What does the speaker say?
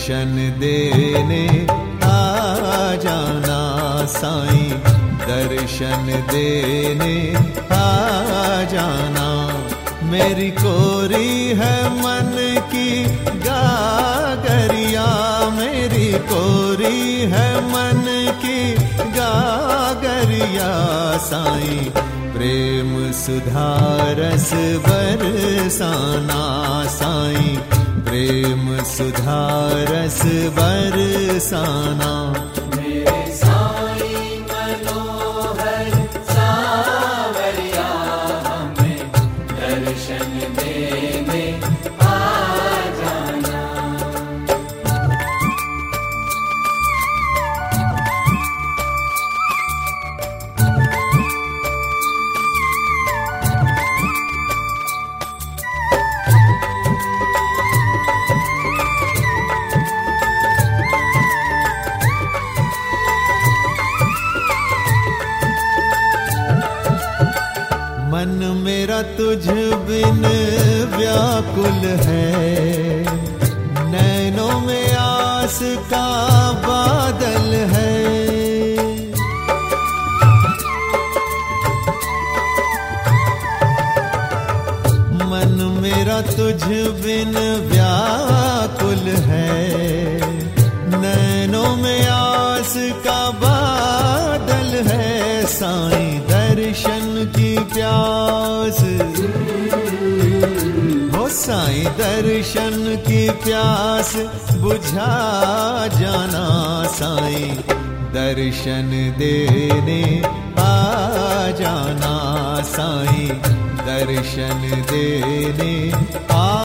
दर्शन देने आ जाना साईं, दर्शन देने आ जाना। मेरी कोरी है मन की गागरिया, मेरी कोरी है मन की गागरिया साईं, प्रेम सुधा रस बरसाना साईं, प्रेम सुधा रस बरसाना। मेरे साईं मनोहर सावरिया, हमें दर्शन देने आ जाना। मन मेरा तुझ बिन व्याकुल है, नैनों में आस का बादल है। मन मेरा तुझ बिन व्याकुल है, नैनों में आस का बादल है। साईं दर्शन की प्यास, हो साईं दर्शन की प्यास बुझा जाना साईं, दर्शन देने आ जाना साईं, दर्शन देने आ